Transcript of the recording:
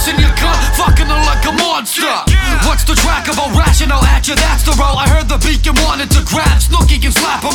in your cunt, fucking her like a monster. What's the track about rational at you? That's the roll. I heard the beacon wanted to grab